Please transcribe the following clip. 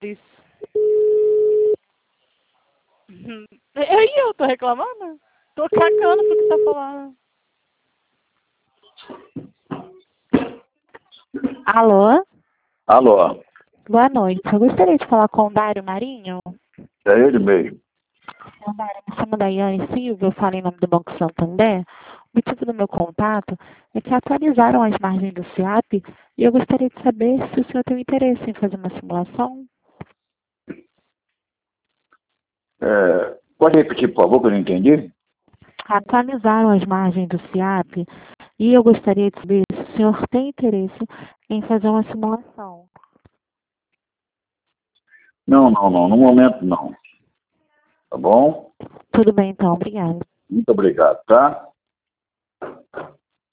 Isso. Eu tô reclamando? Tô cagando pro que tá falando. Alô? Alô, Boa noite. Eu gostaria de falar com o Dário Marinho. é ele mesmo. Meu Dário, me chamo Daiane Silva, eu falo em nome do Banco Santander. O motivo do meu contato é que atualizaram as margens do SIAP e eu gostaria de saber se o senhor tem interesse em fazer uma simulação. Pode repetir, por favor, que eu não entendi? Atualizaram as margens do SIAP e eu gostaria de saber se o senhor tem interesse em fazer uma simulação. Não, no momento não. Tá bom? Tudo bem, então. Obrigada. Muito obrigado, tá?